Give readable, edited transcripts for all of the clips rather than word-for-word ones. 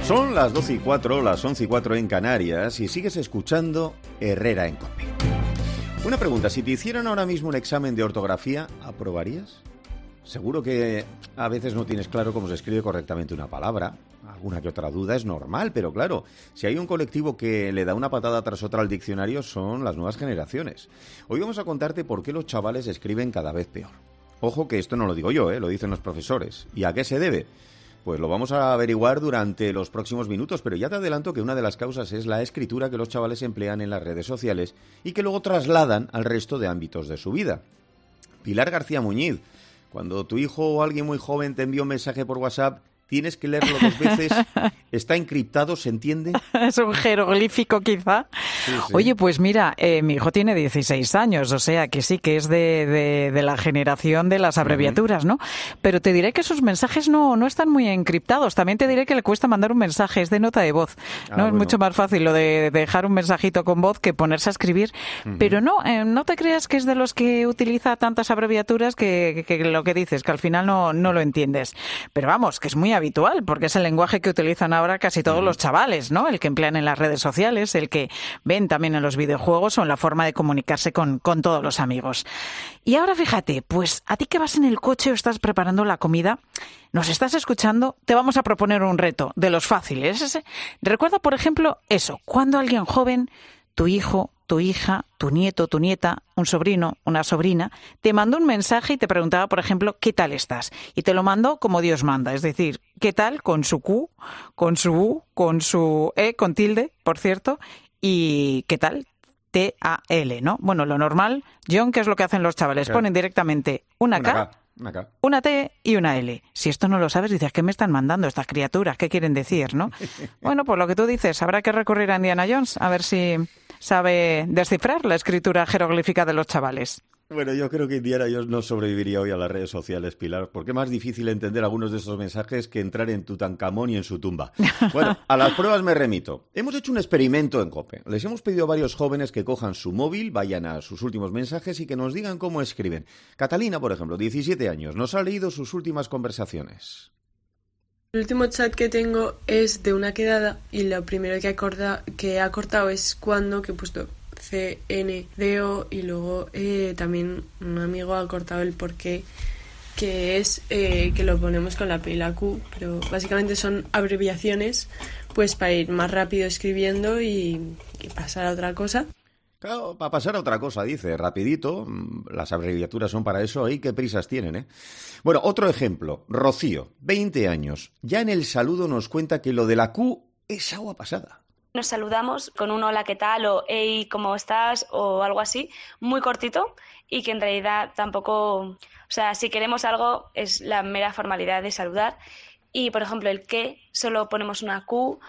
Son las 12:04, las 11:04 en Canarias y sigues escuchando Herrera en COPE. Una pregunta, si te hicieran ahora mismo un examen de ortografía, ¿aprobarías? Seguro que a veces no tienes claro cómo se escribe correctamente una palabra. Alguna que otra duda es normal, pero claro, si hay un colectivo que le da una patada tras otra al diccionario son las nuevas generaciones. Hoy vamos a contarte por qué los chavales escriben cada vez peor. Ojo que esto no lo digo yo, lo dicen los profesores. ¿Y a qué se debe? Pues lo vamos a averiguar durante los próximos minutos, pero ya te adelanto que una de las causas es la escritura que los chavales emplean en las redes sociales y que luego trasladan al resto de ámbitos de su vida. Pilar García Muñiz, cuando tu hijo o alguien muy joven te envía un mensaje por WhatsApp, tienes que leerlo 2 veces, está encriptado, ¿se entiende? Es un jeroglífico quizá. Sí, sí. Oye, pues mira, mi hijo tiene 16 años, o sea que sí, que es de la generación de las abreviaturas, ¿no? Pero te diré que sus mensajes no están muy encriptados. También te diré que le cuesta mandar un mensaje, es de nota de voz. ¿No? Bueno. Es mucho más fácil lo de dejar un mensajito con voz que ponerse a escribir. Pero no te creas que es de los que utiliza tantas abreviaturas que lo que dices, que al final no lo entiendes. Pero vamos, que es muy habitual, porque es el lenguaje que utilizan ahora casi todos los chavales, ¿no? El que emplean en las redes sociales, el que ven también en los videojuegos o en la forma de comunicarse con todos los amigos. Y ahora fíjate, pues a ti que vas en el coche o estás preparando la comida, nos estás escuchando, te vamos a proponer un reto de los fáciles. Recuerda, por ejemplo, eso, cuando alguien joven, tu hijo, tu hija, tu nieto, tu nieta, un sobrino, una sobrina, te mandó un mensaje y te preguntaba, por ejemplo, ¿qué tal estás? Y te lo mandó como Dios manda, es decir, ¿qué tal? Con su Q, con su U, con su E, con tilde, por cierto, y ¿qué tal? T-A-L, ¿no? Bueno, lo normal, John, ¿qué es lo que hacen los chavales? Claro. Ponen directamente una K, una T y una L. Si esto no lo sabes, dices, ¿qué me están mandando estas criaturas? ¿Qué quieren decir, no? Bueno, pues lo que tú dices, habrá que recurrir a Indiana Jones a ver si sabe descifrar la escritura jeroglífica de los chavales. Bueno, yo creo que Indiana Jones no sobreviviría hoy a las redes sociales, Pilar, porque es más difícil entender algunos de esos mensajes que entrar en Tutankamón y en su tumba. Bueno, a las pruebas me remito. Hemos hecho un experimento en COPE. Les hemos pedido a varios jóvenes que cojan su móvil, vayan a sus últimos mensajes y que nos digan cómo escriben. Catalina, por ejemplo, 17 años, nos ha leído sus últimas conversaciones. El último chat que tengo es de una quedada y lo primero que ha cortado es cuando, que he puesto CNDO y luego también un amigo ha cortado el porqué, que es que lo ponemos con la P y la Q, pero básicamente son abreviaciones pues para ir más rápido escribiendo y pasar a otra cosa. Claro, para pasar a otra cosa, dice, rapidito, las abreviaturas son para eso, ahí qué prisas tienen, ¿eh? Bueno, otro ejemplo, Rocío, 20 años, ya en el saludo nos cuenta que lo de la Q es agua pasada. Nos saludamos con un hola, ¿qué tal? O hey, ¿cómo estás? O algo así, muy cortito y que en realidad tampoco... O sea, si queremos algo es la mera formalidad de saludar y, por ejemplo, el qué, solo ponemos una Q.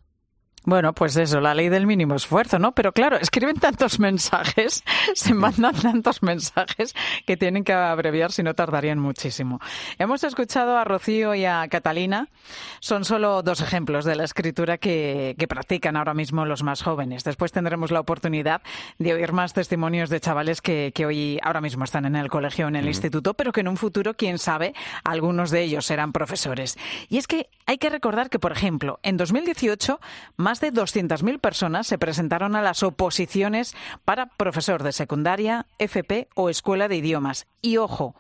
Bueno, pues eso, la ley del mínimo esfuerzo, ¿no? Pero claro, escriben tantos mensajes, se mandan tantos mensajes que tienen que abreviar, si no tardarían muchísimo. Hemos escuchado a Rocío y a Catalina. Son solo 2 ejemplos de la escritura que practican ahora mismo los más jóvenes. Después tendremos la oportunidad de oír más testimonios de chavales que ahora mismo están en el colegio o en el instituto, pero que en un futuro, quién sabe, algunos de ellos serán profesores. Y es que hay que recordar que, por ejemplo, en 2018, más de 200.000 personas se presentaron a las oposiciones para profesor de secundaria, FP o escuela de idiomas. Y ojo,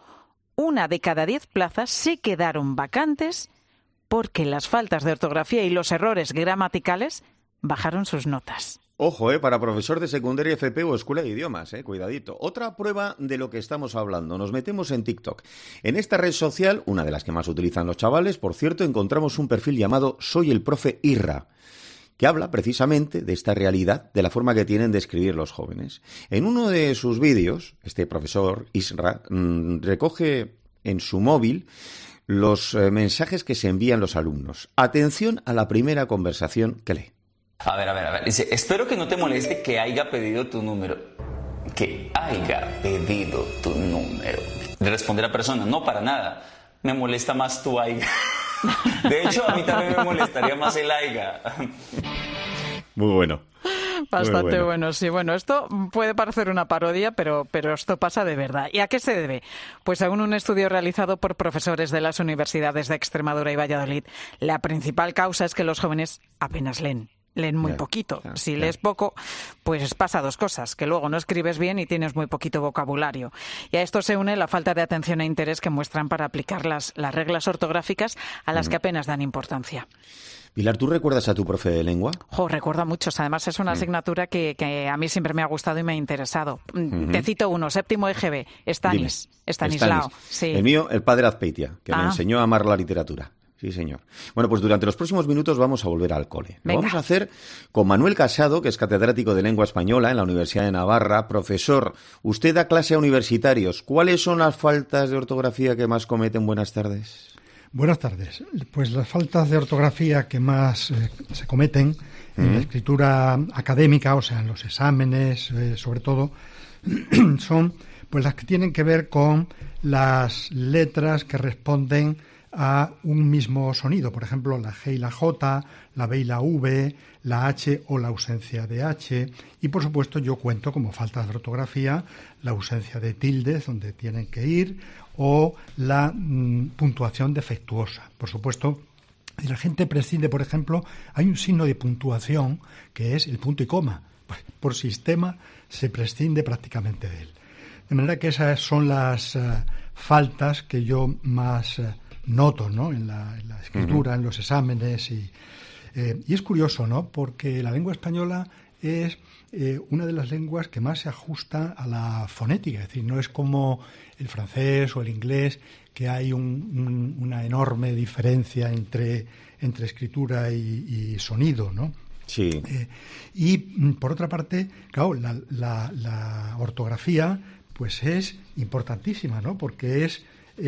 1 de cada 10 plazas se quedaron vacantes porque las faltas de ortografía y los errores gramaticales bajaron sus notas. Ojo, para profesor de secundaria, FP o escuela de idiomas, cuidadito. Otra prueba de lo que estamos hablando. Nos metemos en TikTok. En esta red social, una de las que más utilizan los chavales, por cierto, encontramos un perfil llamado Soy el Profe Irra, que habla precisamente de esta realidad, de la forma que tienen de escribir los jóvenes. En uno de sus vídeos, este profesor Isra recoge en su móvil los mensajes que se envían los alumnos. Atención a la primera conversación que lee. A ver. Dice, espero que no te moleste que haya pedido tu número. Que haya pedido tu número. De responder a persona, no, para nada. Me molesta más tu haya. De hecho, a mí también me molestaría más el aiga. Muy bueno. Bastante bueno, sí. Bueno, esto puede parecer una parodia, pero esto pasa de verdad. ¿Y a qué se debe? Pues según un estudio realizado por profesores de las universidades de Extremadura y Valladolid, la principal causa es que los jóvenes apenas leen muy poquito. Si lees poco, pues pasa dos cosas, que luego no escribes bien y tienes muy poquito vocabulario. Y a esto se une la falta de atención e interés que muestran para aplicar las reglas ortográficas a las que apenas dan importancia. Pilar, ¿tú recuerdas a tu profe de lengua? Recuerdo a muchos. Además, es una asignatura que a mí siempre me ha gustado y me ha interesado. Te cito uno, séptimo EGB, Estanislao. Sí. El mío, el padre Azpeitia, que me enseñó a amar la literatura. Sí, señor. Bueno, pues durante los próximos minutos vamos a volver al cole. Lo vamos a hacer con Manuel Casado, que es catedrático de Lengua Española en la Universidad de Navarra. Profesor, usted da clase a universitarios. ¿Cuáles son las faltas de ortografía que más cometen? Buenas tardes. Buenas tardes. Pues las faltas de ortografía que más se cometen en la escritura académica, o sea, en los exámenes, sobre todo, son pues las que tienen que ver con las letras que responden a un mismo sonido, por ejemplo, la G y la J, la B y la V, la H o la ausencia de H. Y, por supuesto, yo cuento como faltas de ortografía la ausencia de tildes, donde tienen que ir, o la puntuación defectuosa. Por supuesto, si la gente prescinde, por ejemplo, hay un signo de puntuación que es el punto y coma. Pues, por sistema se prescinde prácticamente de él. De manera que esas son las faltas que yo más noto, ¿no?, en la escritura, en los exámenes. Y es curioso, ¿no?, porque la lengua española es una de las lenguas que más se ajusta a la fonética. Es decir, no es como el francés o el inglés, que hay una enorme diferencia entre escritura y sonido, ¿no? Sí. Y, por otra parte, claro, la ortografía pues es importantísima, ¿no?, porque es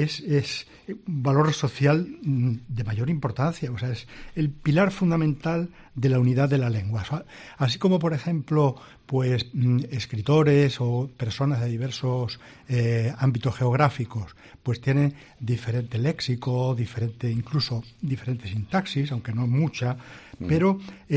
un valor social de mayor importancia, o sea, es el pilar fundamental de la unidad de la lengua. Así como, por ejemplo, pues escritores o personas de diversos ámbitos geográficos, pues tienen diferente léxico, incluso diferente sintaxis, aunque no mucha, pero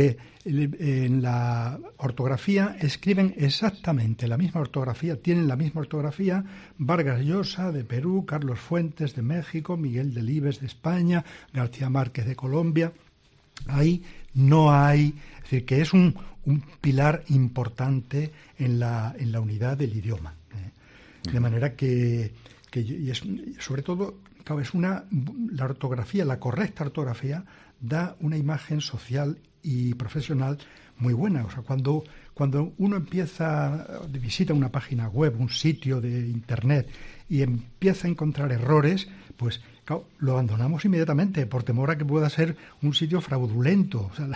en la ortografía escriben exactamente la misma ortografía, tienen la misma ortografía Vargas Llosa de Perú, Carlos Fuentes de México, Miguel Delibes de España, García Márquez de Colombia. Ahí no hay, es decir, que es un pilar importante en la unidad del idioma. De manera que y es, sobre todo, claro, la ortografía, la correcta ortografía, da una imagen social y profesional muy buena. O sea, cuando uno visita una página web, un sitio de internet, y empieza a encontrar errores, pues claro, lo abandonamos inmediatamente por temor a que pueda ser un sitio fraudulento. O sea,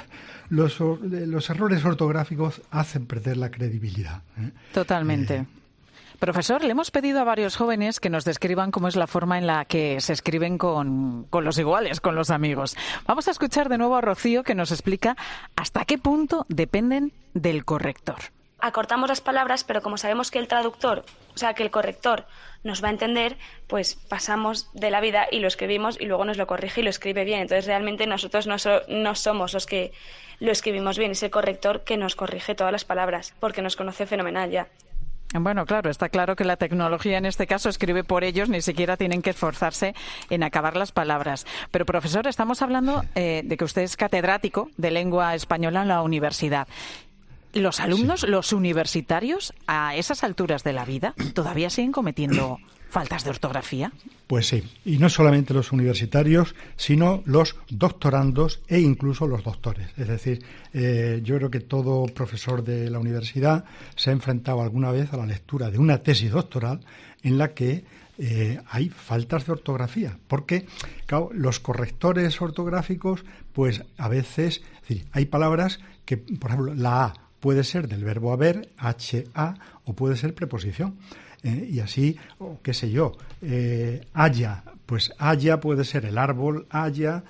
los errores ortográficos hacen perder la credibilidad. Totalmente. Profesor, le hemos pedido a varios jóvenes que nos describan cómo es la forma en la que se escriben con los iguales, con los amigos. Vamos a escuchar de nuevo a Rocío, que nos explica hasta qué punto dependen del corrector. Acortamos las palabras, pero como sabemos que el traductor, o sea, que el corrector nos va a entender, pues pasamos de la vida y lo escribimos y luego nos lo corrige y lo escribe bien. Entonces, realmente nosotros no somos los que lo escribimos bien, es el corrector que nos corrige todas las palabras, porque nos conoce fenomenal ya. Bueno, claro, está claro que la tecnología en este caso escribe por ellos, ni siquiera tienen que esforzarse en acabar las palabras. Pero, profesor, estamos hablando de que usted es catedrático de lengua española en la universidad. ¿Los alumnos, los universitarios, a esas alturas de la vida, todavía siguen cometiendo faltas de ortografía? Pues sí, y no solamente los universitarios, sino los doctorandos e incluso los doctores. Es decir, yo creo que todo profesor de la universidad se ha enfrentado alguna vez a la lectura de una tesis doctoral en la que hay faltas de ortografía, porque claro, los correctores ortográficos, pues a veces, es decir, hay palabras que, por ejemplo, la A puede ser del verbo haber, H-A, o puede ser preposición. Y así, o qué sé yo, haya, pues haya puede ser el árbol haya,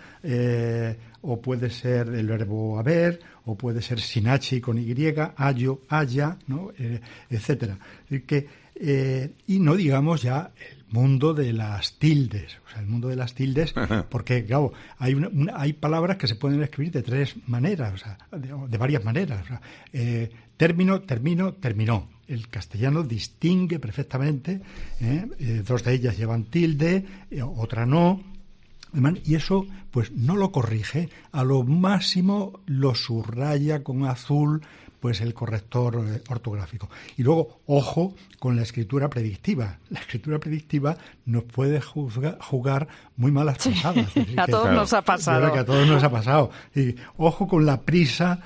o puede ser el verbo haber, o puede ser sin H y con Y, hayo, haya, ¿no? Etcétera. Y no digamos ya mundo de las tildes. O sea, el mundo de las tildes, porque, claro, hay palabras que se pueden escribir de tres maneras, o sea, de varias maneras. O sea, término, termino, terminó. El castellano distingue perfectamente, dos de ellas llevan tilde, otra no, y eso pues no lo corrige, a lo máximo lo subraya con azul pues el corrector ortográfico. Y luego, ojo con la escritura predictiva. La escritura predictiva nos puede jugar muy malas pasadas. Sí, a todos nos ha pasado. Claro, que a todos nos ha pasado. Y ojo con la prisa,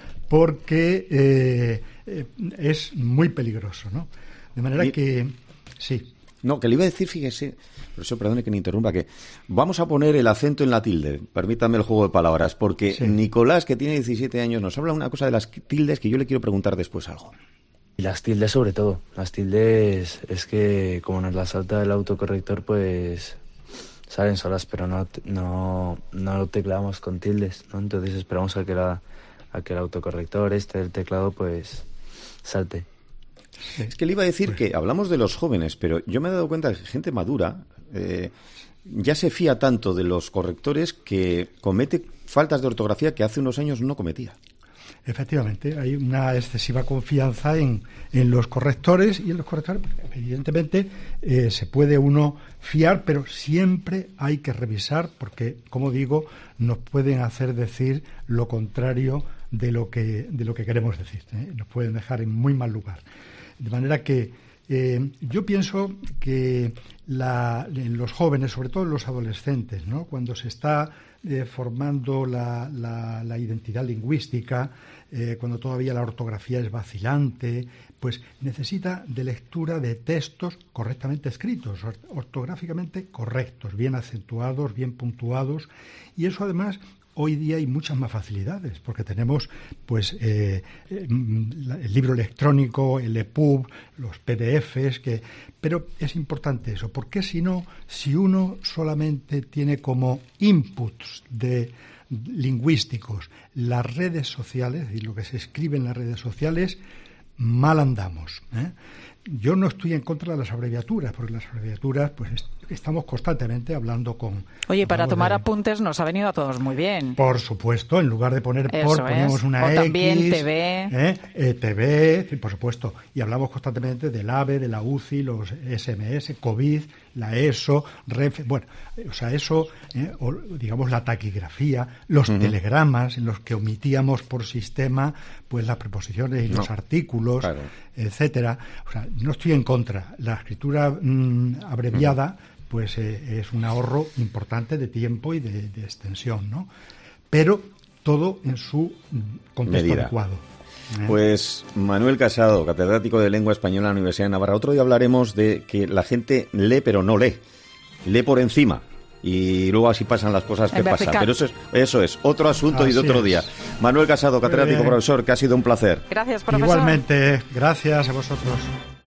porque es muy peligroso, ¿no? De manera que, sí. No, que le iba a decir, fíjese, profesor, perdone que me interrumpa, que vamos a poner el acento en la tilde, permítame el juego de palabras, porque sí. Nicolás, que tiene 17 años, nos habla una cosa de las tildes que yo le quiero preguntar después algo. Y las tildes sobre todo, las tildes es que como nos las salta el autocorrector, pues salen solas, pero no lo teclamos con tildes, ¿no? Entonces esperamos a que el autocorrector del teclado pues salte. Es que le iba a decir que hablamos de los jóvenes, pero yo me he dado cuenta que gente madura ya se fía tanto de los correctores que comete faltas de ortografía que hace unos años no cometía. Efectivamente, hay una excesiva confianza en los correctores, y en los correctores, evidentemente, se puede uno fiar, pero siempre hay que revisar, porque, como digo, nos pueden hacer decir lo contrario de lo que queremos decir, nos pueden dejar en muy mal lugar. De manera que yo pienso que en los jóvenes, sobre todo en los adolescentes, ¿no? Cuando se está formando la identidad lingüística, cuando todavía la ortografía es vacilante, pues necesita de lectura de textos correctamente escritos, ortográficamente correctos, bien acentuados, bien puntuados, y eso además hoy día hay muchas más facilidades, porque tenemos pues el libro electrónico, el EPUB, los PDFs, pero es importante eso, porque si uno solamente tiene como inputs lingüísticos las redes sociales y lo que se escribe en las redes sociales, mal andamos, Yo no estoy en contra de las abreviaturas, porque las abreviaturas, pues estamos constantemente hablando con... Oye, para tomar apuntes nos ha venido a todos muy bien. Por supuesto, en lugar de poner ponemos una X. O también TV. TV, sí, por supuesto. Y hablamos constantemente del AVE, de la UCI, los SMS, COVID, la ESO, REF... Bueno, o sea, eso, o digamos la taquigrafía, los telegramas en los que omitíamos por sistema pues las preposiciones y los artículos, claro, etcétera. O sea, no estoy en contra. La escritura abreviada pues es un ahorro importante de tiempo y de extensión, ¿no? Pero todo en su contexto medida adecuado. Pues Manuel Casado, catedrático de Lengua Española en la Universidad de Navarra. Otro día hablaremos de que la gente lee pero no lee por encima. Y luego así pasan las cosas que pasan. Pero eso es otro asunto y de otro día. Manuel Casado, catedrático, profesor, que ha sido un placer. Gracias, profesor. Igualmente, gracias a vosotros.